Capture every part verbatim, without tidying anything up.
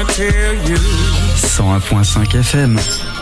gonna tell you. cent un point cinq F M.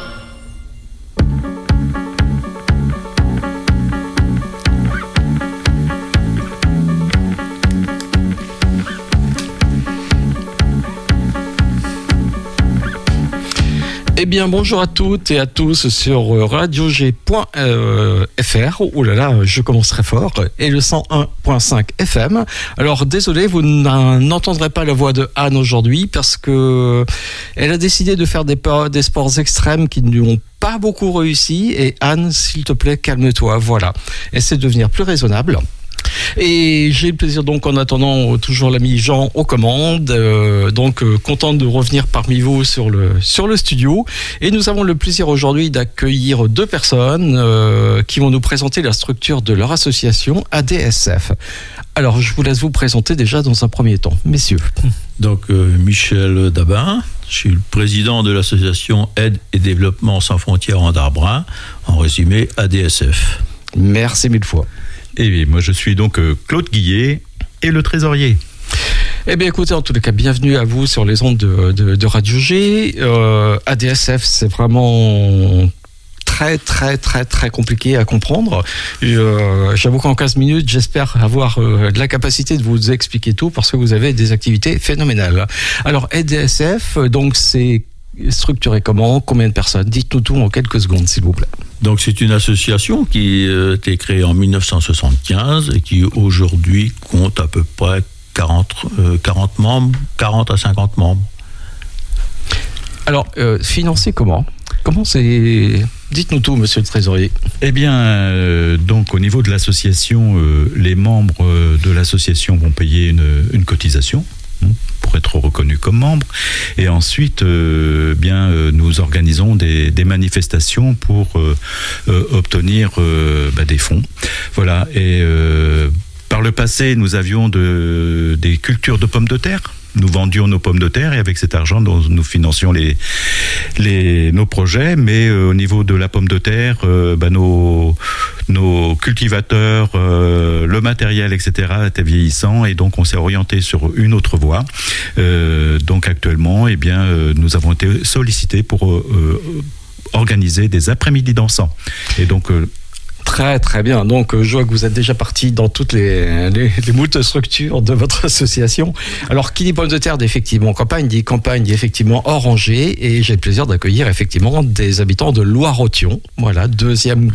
Eh bien, bonjour à toutes et à tous sur radio g point f r. Oh là là, je commence très fort. Et le cent un point cinq F M. Alors, désolé, vous n'entendrez pas la voix de Anne aujourd'hui parce que elle a décidé de faire des, des sports extrêmes qui ne lui ont pas beaucoup réussi. Et Anne, s'il te plaît, calme-toi. Voilà. Essaie de devenir plus raisonnable. Et j'ai le plaisir donc en attendant toujours l'ami Jean aux commandes, euh, donc euh, content de revenir parmi vous sur le, sur le studio, et nous avons le plaisir aujourd'hui d'accueillir deux personnes euh, qui vont nous présenter la structure de leur association A D S F. Alors je vous laisse vous présenter déjà dans un premier temps, messieurs. Donc euh, Michel Dabin, je suis le président de l'association Aide et Développement Sans Frontières en Darbrun, en résumé A D S F. Merci mille fois. Et bien, moi je suis donc euh, Claude Guillet et le trésorier. Eh bien écoutez, en tous les cas, bienvenue à vous sur les ondes de, de, de Radio G. Euh, A D S F, c'est vraiment très très très très compliqué à comprendre. Et, euh, j'avoue qu'en quinze minutes, j'espère avoir euh, la capacité de vous expliquer tout parce que vous avez des activités phénoménales. Alors A D S F, donc c'est structuré comment? Combien de personnes? Dites-nous tout en quelques secondes, s'il vous plaît. Donc c'est une association qui a été créée en dix-neuf cent soixante-quinze et qui aujourd'hui compte à peu près quarante, euh, quarante membres, quarante à cinquante membres. Alors, euh, financé comment? Comment c'est... Dites-nous tout, monsieur le trésorier. Eh bien, euh, donc au niveau de l'association, euh, les membres euh, de l'association vont payer une, une cotisation hein, pour être reconnus comme membres. Et ensuite, euh, bien, euh, nous organisons des, des manifestations pour euh, euh, obtenir euh, bah, des fonds. Voilà. Et euh, par le passé, nous avions de, des cultures de pommes de terre. Nous vendions nos pommes de terre et avec cet argent, nous financions les, les, nos projets. Mais euh, au niveau de la pomme de terre, euh, bah, nos, nos cultivateurs, euh, le matériel, et cetera étaient vieillissants et donc on s'est orienté sur une autre voie. Euh, donc actuellement, eh bien, euh, nous avons été sollicités pour euh, organiser des après-midi dansants. Et donc... Euh, Très très bien, donc je vois que vous êtes déjà parti dans toutes les, les, les moultes structures de votre association. Alors qui dit pomme de terre, effectivement campagne, dit campagne, dit effectivement Orangé, et j'ai le plaisir d'accueillir effectivement des habitants de Loire-Othion, voilà, deuxième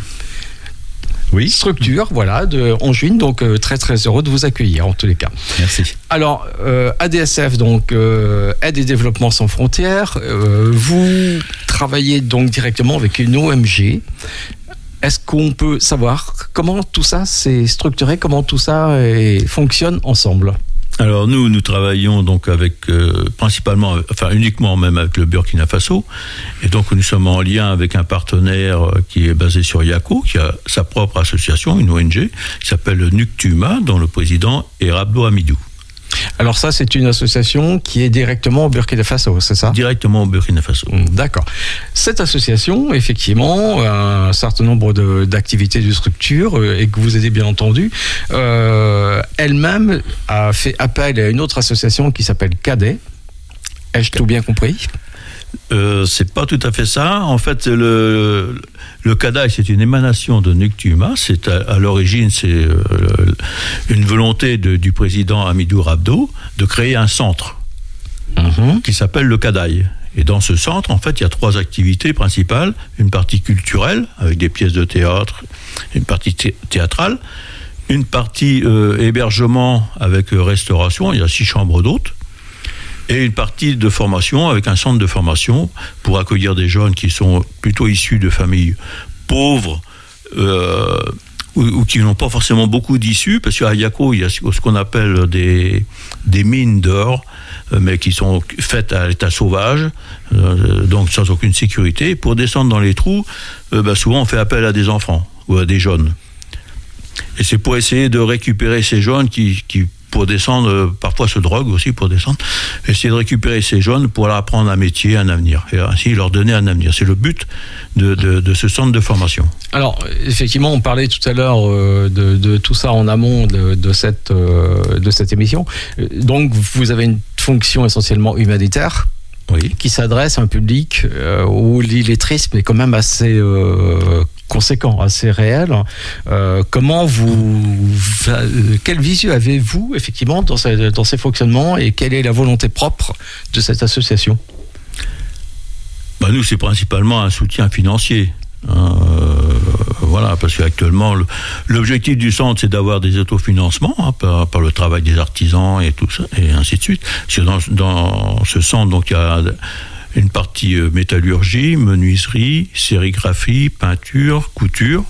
oui. structure, voilà, de Anjuine, donc euh, très très heureux de vous accueillir en tous les cas. Merci. Alors euh, A D S F, donc euh, Aide et Développement Sans Frontières, euh, vous travaillez donc directement avec une O N G. Est-ce qu'on peut savoir comment tout ça s'est structuré, comment tout ça est, fonctionne ensemble? Alors nous, nous travaillons donc avec euh, principalement, enfin uniquement même avec le Burkina Faso, et donc nous sommes en lien avec un partenaire qui est basé sur Yako, qui a sa propre association, une O N G, qui s'appelle Nuctuma, dont le président est Rabdo Hamidou. Alors ça, c'est une association qui est directement au Burkina Faso, c'est ça? Directement au Burkina Faso. D'accord. Cette association, effectivement, a un certain nombre de, d'activités de structure, et que vous aidez bien entendu, euh, elle-même a fait appel à une autre association qui s'appelle CADET. Ai-je tout bien compris? Euh, c'est pas tout à fait ça. En fait, le, le CADAI, c'est une émanation de Nuctuma. C'est à, à l'origine, c'est euh, une volonté de, du président Hamidou Rabdo de créer un centre mmh. qui s'appelle le CADAI. Et dans ce centre, en fait, il y a trois activités principales. Une partie culturelle, avec des pièces de théâtre, une partie thé- théâtrale, une partie euh, hébergement avec euh, restauration, il y a six chambres d'hôtes, et une partie de formation avec un centre de formation pour accueillir des jeunes qui sont plutôt issus de familles pauvres euh, ou, ou qui n'ont pas forcément beaucoup d'issues, parce qu'à Yako, il y a ce qu'on appelle des, des mines d'or, mais qui sont faites à l'état sauvage, euh, donc sans aucune sécurité. Et pour descendre dans les trous, euh, bah souvent on fait appel à des enfants ou à des jeunes. Et c'est pour essayer de récupérer ces jeunes qui, qui pour descendre, euh, parfois se droguent aussi pour descendre, essayer de récupérer ces jeunes pour leur apprendre un métier, un avenir, et ainsi leur donner un avenir. C'est le but de, de, de ce centre de formation. Alors, effectivement, on parlait tout à l'heure euh, de, de tout ça en amont de, de, cette, euh, de cette émission. Donc, vous avez une fonction essentiellement humanitaire. oui. qui s'adresse à un public euh, où l'illettrisme est quand même assez euh, conséquent, assez réel. Euh, comment vous, quelle vision avez-vous effectivement dans ces, dans ces fonctionnements et quelle est la volonté propre de cette association ? Bah nous, c'est principalement un soutien financier. Euh, voilà, parce qu'actuellement, le, l'objectif du centre, c'est d'avoir des autofinancements hein, par, par le travail des artisans et tout ça, et ainsi de suite. Dans, dans ce centre, donc, il y a une partie métallurgie, menuiserie, sérigraphie, peinture, couture.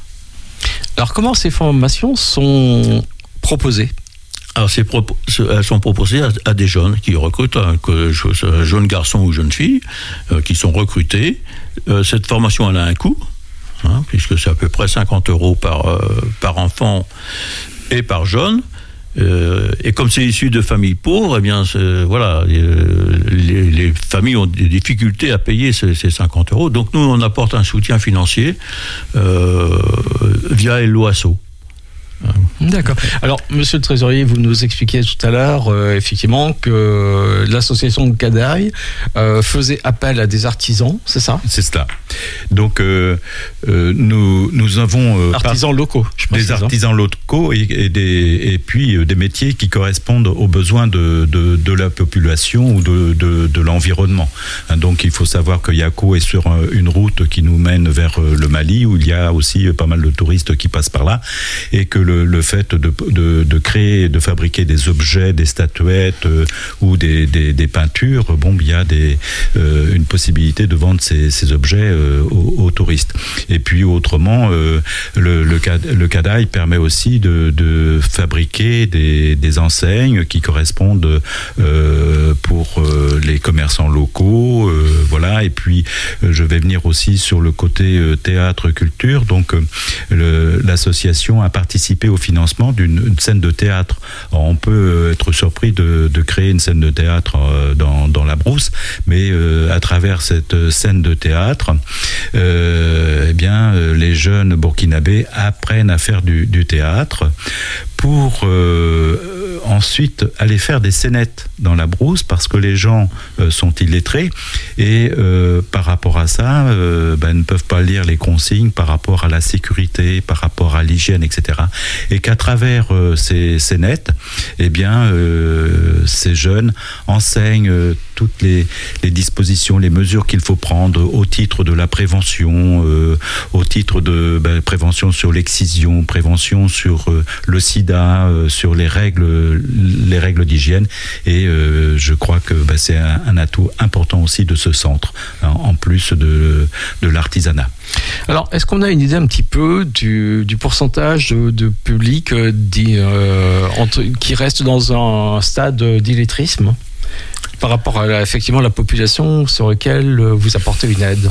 Alors, comment ces formations sont proposées ? Alors, c'est propos- elles sont proposées à, à des jeunes qui recrutent, hein, que, jeunes garçons ou jeunes filles, euh, qui sont recrutés. Euh, cette formation, elle a un coût, hein, puisque c'est à peu près cinquante euros par, euh, par enfant et par jeune. Euh, et comme c'est issu de familles pauvres, eh bien, voilà, les, les familles ont des difficultés à payer ces, ces cinquante euros. Donc, nous, on apporte un soutien financier euh, via L O A S O. D'accord. Alors, monsieur le trésorier, vous nous expliquiez tout à l'heure, euh, effectivement, que l'association de Cadaille euh, faisait appel à des artisans, c'est ça ? C'est cela. Donc, euh, euh, nous, nous avons... Euh, artisans locaux, je précise. Des artisans locaux et, et, des, et puis euh, des métiers qui correspondent aux besoins de, de, de la population ou de, de, de l'environnement. Hein, donc, il faut savoir que Yako est sur une route qui nous mène vers le Mali, où il y a aussi pas mal de touristes qui passent par là, et que le, le fait de, de, de créer, de fabriquer des objets, des statuettes euh, ou des, des, des peintures, bon, il y a des, euh, une possibilité de vendre ces, ces objets euh, aux, aux touristes. Et puis autrement, euh, le, le, le Cadaille permet aussi de, de fabriquer des, des enseignes qui correspondent euh, pour euh, les commerçants locaux, euh, voilà. Et puis euh, je vais venir aussi sur le côté euh, théâtre-culture. Donc euh, le, l'association a participé au financement d'une scène de théâtre. Alors, on peut être surpris de, de créer une scène de théâtre dans, dans la brousse, mais euh, à travers cette scène de théâtre, euh, eh bien, les jeunes burkinabés apprennent à faire du, du théâtre pour euh, ensuite aller faire des scénettes dans la brousse, parce que les gens euh, sont illettrés et euh, par rapport à ça, euh, ben, ne peuvent pas lire les consignes par rapport à la sécurité, par rapport à l'hygiène, et cetera. Et qu'à travers euh, ces scénettes, eh bien, euh, ces jeunes enseignent euh, toutes les, les dispositions, les mesures qu'il faut prendre au titre de la prévention, euh, au titre de ben, prévention sur l'excision, prévention sur euh, le sida, euh, sur les règles, les règles d'hygiène. Et euh, je crois que ben, c'est un, un atout important aussi de ce centre, hein, en plus de, de l'artisanat. Alors, est-ce qu'on a une idée un petit peu du, du pourcentage de, de public euh, dit, euh, entre, qui reste dans un stade d'illettrisme par rapport à la, effectivement la population sur laquelle vous apportez une aide ?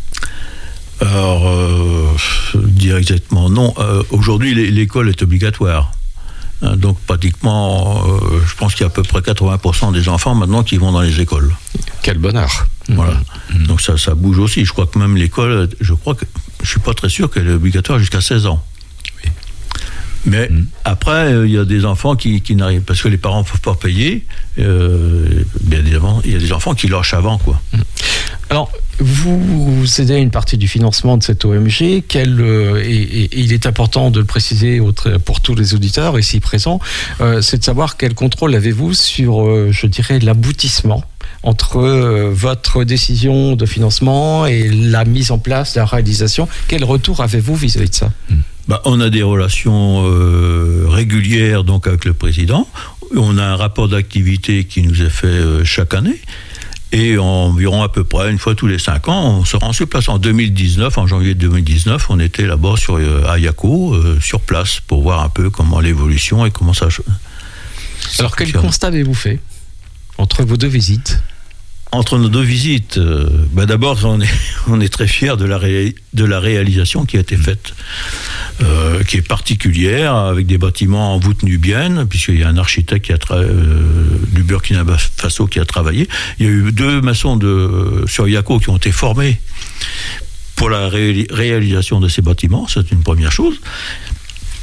Alors, euh, dire exactement non. Euh, aujourd'hui, l'école est obligatoire. Hein, donc, pratiquement, euh, je pense qu'il y a à peu près quatre-vingts pour cent des enfants maintenant qui vont dans les écoles. Quel bonheur. Voilà. Mmh. Donc, ça, ça bouge aussi. Je crois que même l'école, je crois que, je suis pas très sûr qu'elle est obligatoire jusqu'à seize ans. Oui. Mais mmh. après, il euh, y a des enfants qui, qui n'arrivent, parce que les parents ne peuvent pas payer. Euh, bien évidemment, il y a des enfants qui lâchent avant, quoi. Mmh. Alors, vous cédez une partie du financement de cette O M G. Quel, euh, et, et, et il est important de le préciser pour tous les auditeurs ici présents, euh, c'est de savoir quel contrôle avez-vous sur, euh, je dirais, l'aboutissement entre euh, votre décision de financement et la mise en place, la réalisation. Quel retour avez-vous vis-à-vis de ça ? Bah, on a des relations euh, régulières donc avec le président. On a un rapport d'activité qui nous est fait euh, chaque année. Et environ à peu près une fois tous les cinq ans, on se rend sur place. En deux mille dix-neuf, en janvier deux mille dix-neuf, on était là-bas sur, à Yako, euh, sur place, pour voir un peu comment l'évolution et comment ça... ça Alors, quel constat avez-vous fait entre vos deux visites ? Entre nos deux visites, euh, ben d'abord, on est, on est très fiers de la, ré, de la réalisation qui a été faite, euh, qui est particulière, avec des bâtiments en voûte nubienne, puisqu'il y a un architecte qui a tra- euh, du Burkina Faso qui a travaillé. Il y a eu deux maçons de, sur Yako qui ont été formés pour la ré- réalisation de ces bâtiments, c'est une première chose.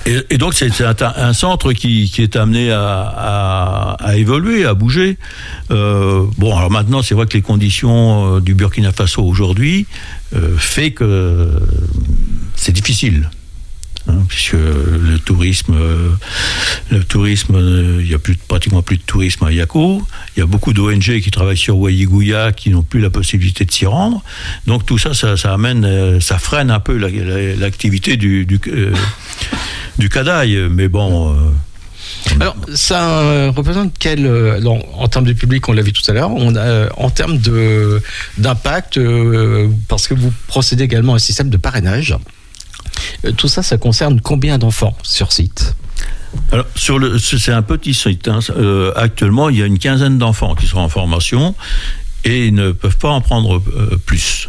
Et, et donc c'est, c'est un, un centre qui, qui est amené à, à, à évoluer, à bouger. Euh, bon, alors maintenant, c'est vrai que les conditions du Burkina Faso aujourd'hui euh, fait que c'est difficile. Hein, puisque le tourisme, euh, le tourisme, euh, il y a plus, pratiquement plus de tourisme à Yako. Il y a beaucoup d'O N G qui travaillent sur Ouaïgouya qui n'ont plus la possibilité de s'y rendre. Donc tout ça, ça, ça amène, euh, ça freine un peu la, la, l'activité du du, euh, du Cadaille. Mais bon. Euh, Alors, ça euh, représente quel, euh, non, en termes de public, on l'a vu tout à l'heure, on a, euh, en termes de, d'impact, euh, parce que vous procédez également à un système de parrainage. Euh, tout ça, ça concerne combien d'enfants sur site ? Alors, sur le, c'est un petit site. Hein. Euh, actuellement, il y a une quinzaine d'enfants qui sont en formation et ils ne peuvent pas en prendre euh, plus.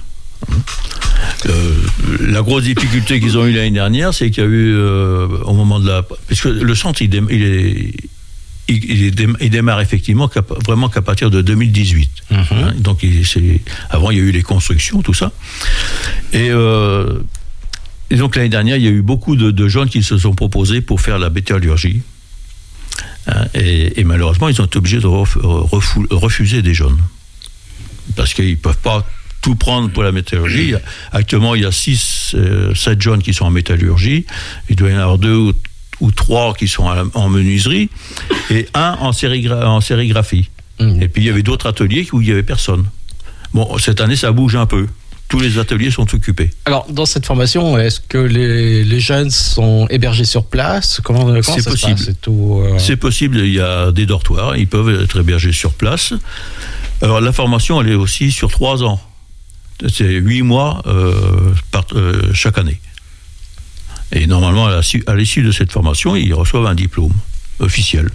Euh, la grosse difficulté qu'ils ont eue l'année dernière, c'est qu'il y a eu, euh, au moment de la... Parce que le centre, il, dé, il, est, il, il, dé, il démarre effectivement qu'à, vraiment qu'à partir de deux mille dix-huit. Mm-hmm. Hein, donc, il, c'est, avant, il y a eu les constructions, tout ça. Et... Euh, Et donc l'année dernière, il y a eu beaucoup de, de jeunes qui se sont proposés pour faire la métallurgie. Hein, et, et malheureusement, ils ont été obligés de ref, refou, refuser des jeunes. Parce qu'ils ne peuvent pas tout prendre pour la métallurgie. Actuellement, il y a six, sept jeunes qui sont en métallurgie. Il doit y en avoir deux ou, ou trois qui sont la, en menuiserie. Et un en, sérigra, en sérigraphie. Mmh. Et puis il y avait d'autres ateliers où il n'y avait personne. Bon, cette année, ça bouge un peu. Tous les ateliers sont occupés. Alors, dans cette formation, est-ce que les, les jeunes sont hébergés sur place ? Comment, comment c'est ça possible. se passe ? C'est, tout, euh... c'est possible, il y a des dortoirs, ils peuvent être hébergés sur place. Alors, la formation, elle est aussi sur trois ans. C'est huit mois euh, par, euh, chaque année. Et normalement, à, la, à l'issue de cette formation, ils reçoivent un diplôme officiel.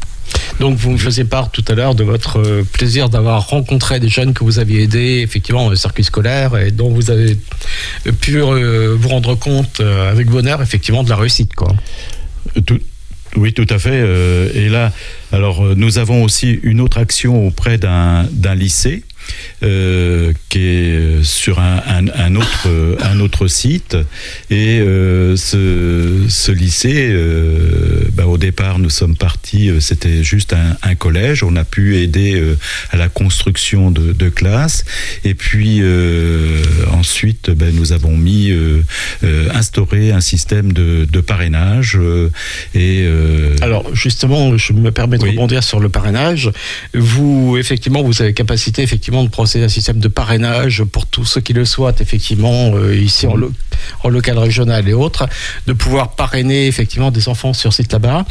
Donc vous me faisiez part tout à l'heure de votre plaisir d'avoir rencontré des jeunes que vous aviez aidés effectivement au circuit scolaire et dont vous avez pu vous rendre compte avec bonheur effectivement de la réussite, quoi. Tout, oui, tout à fait. Et là, alors nous avons aussi une autre action auprès d'un, d'un lycée. Euh, qui est sur un, un, un, autre, un autre site et euh, ce, ce lycée euh, bah, au départ nous sommes partis, euh, c'était juste un, un collège, on a pu aider euh, à la construction de, de classes et puis euh, ensuite bah, nous avons mis euh, euh, instauré un système de, de parrainage euh, et euh... alors justement je me permets de oui. rebondir sur le parrainage. Vous effectivement vous avez capacité effectivement de procéder à un système de parrainage pour tous ceux qui le souhaitent, effectivement, euh, ici en, lo- en local régional et autres, de pouvoir parrainer effectivement des enfants sur site là-bas.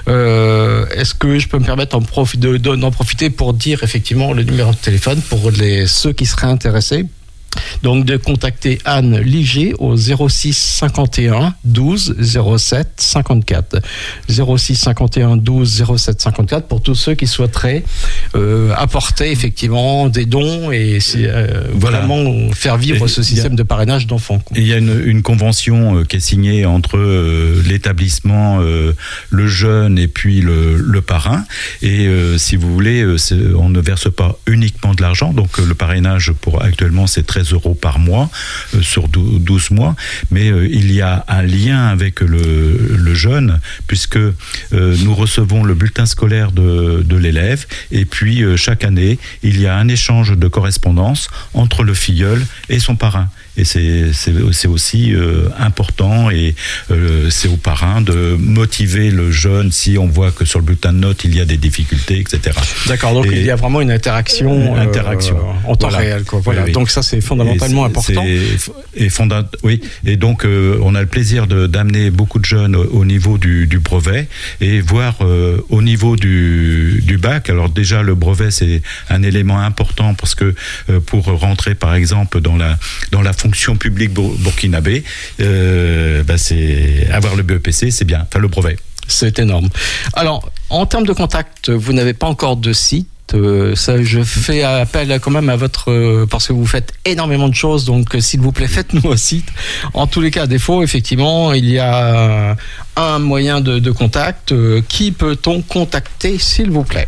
Euh, est-ce que je peux me permettre d'en, profi- de, de, d'en profiter pour dire effectivement le numéro de téléphone pour les, ceux qui seraient intéressés? Donc de contacter Anne Liger au zéro six cinquante et un douze zéro sept cinquante-quatre. zéro six cinquante et un douze zéro sept cinquante-quatre pour tous ceux qui souhaiteraient euh, apporter effectivement des dons et euh, voilà. Vraiment faire vivre et ce système a, de parrainage d'enfants. Et il y a une, une convention euh, qui est signée entre euh, l'établissement, euh, le jeune et puis le, le parrain. Et euh, si vous voulez, euh, on ne verse pas uniquement de l'argent. Donc euh, le parrainage pour actuellement c'est treize euros par mois euh, sur douze mois, mais euh, il y a un lien avec le, le jeune puisque euh, nous recevons le bulletin scolaire de, de l'élève et puis euh, chaque année il y a un échange de correspondance entre le filleul et son parrain. Et c'est, c'est, c'est aussi euh, important et euh, c'est au parrain de motiver le jeune si on voit que sur le bulletin de notes il y a des difficultés, et cetera. D'accord, donc et il y a vraiment une interaction, une interaction. Euh, en temps voilà. réel. Quoi. Voilà. Oui, oui. Donc ça c'est fondamentalement et c'est, important. C'est, et fonda- oui, et donc euh, on a le plaisir de, d'amener beaucoup de jeunes au, au niveau du, du brevet et voir euh, au niveau du, du bac. Alors déjà le brevet c'est un élément important parce que euh, pour rentrer par exemple dans la, dans la fonction publique burkinabé, euh, bah c'est avoir le B E P C, c'est bien, enfin le brevet. C'est énorme. Alors, en termes de contact, vous n'avez pas encore de site. Euh, ça, je fais appel quand même à votre euh, parce que vous faites énormément de choses. Donc, euh, s'il vous plaît, faites-nous un site. En tous les cas, à défaut, effectivement, il y a un moyen de, de contact. Euh, qui peut-on contacter, s'il vous plaît?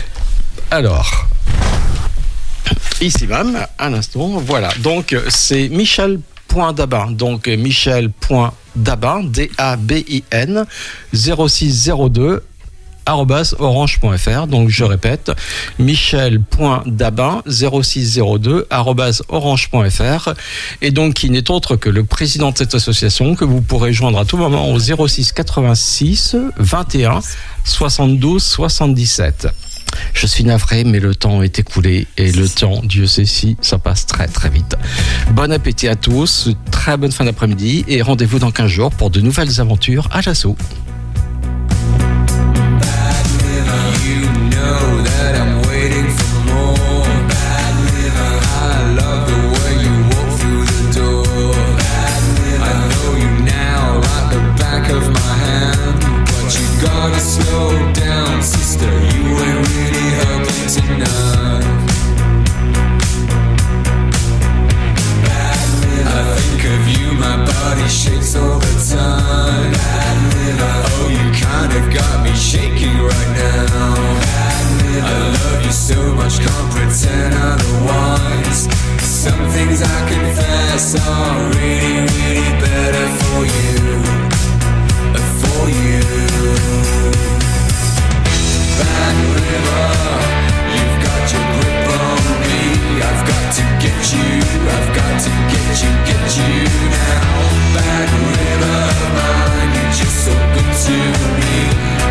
Alors. Ici même, à l'instant, voilà. Donc, c'est Michel Michel.Dabin, donc Michel.Dabin, D A B I N, zéro six zéro deux arobase orange point f r. Donc je répète, Michel.Dabin zéro six zéro deux arobase orange point f r, et donc qui n'est autre que le président de cette association, que vous pourrez joindre à tout moment au zéro six quatre-vingt-six vingt et un soixante-douze soixante-dix-sept. Je suis navré, mais le temps est écoulé, et le temps, Dieu sait si, ça passe très très vite. Bon appétit à tous, très bonne fin d'après-midi, et rendez-vous dans quinze jours pour de nouvelles aventures à l'assaut. Slow down, sister, you ain't really helping tonight. Bad river, I think of you, my body shakes all the time. Bad river, oh, you kinda got me shaking right now. Bad river, I love you so much, can't pretend otherwise. Some things I confess are really, really better for you, for you. Bad river, you've got your grip on me. I've got to get you, I've got to get you, get you now. Bad river, mine, you're just so good to me.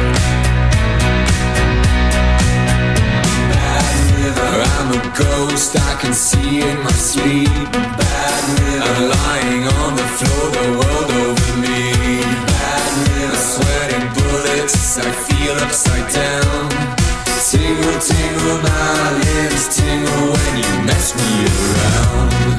Bad river, I'm a ghost, I can see in my sleep. Bad river, I'm lying on the floor, the world over me. Bad river, sweating bullets, I feel upside down. Tingle, tingle, my lips tingle when you mess me around.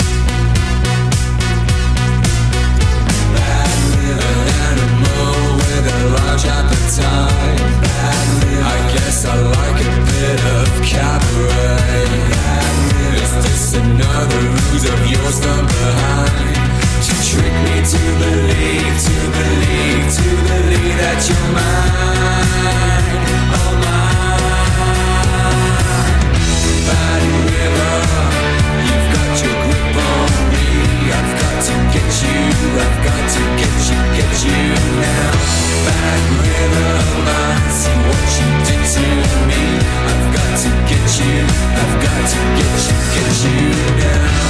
Bad river, an animal with a large appetite. Bad river, I guess I like a bit of cabaret. Bad river, is this another ruse of yours done behind? To trick me to believe, to believe, to believe that you're mine, oh mine. Bad river, you've got your grip on me. I've got to get you, I've got to get you, get you now. Bad river mine, see what you did to me. I've got to get you, I've got to get you, get you now.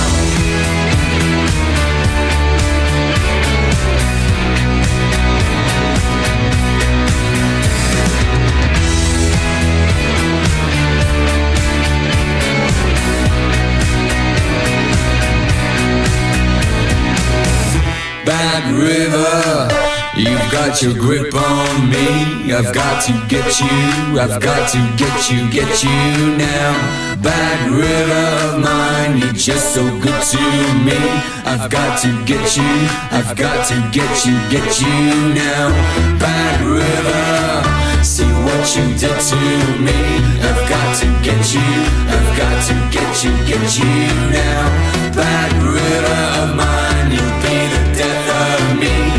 Bad river, you've got your grip on me. I've got to get you, I've got to get you, get you now. Bad river of mine, you're just so good to me. I've got to get you, I've got to get you, get you now. Bad river, see what you did to me. I've got to get you, I've got to get you, get you now. Bad river of mine, you'll be the death of me.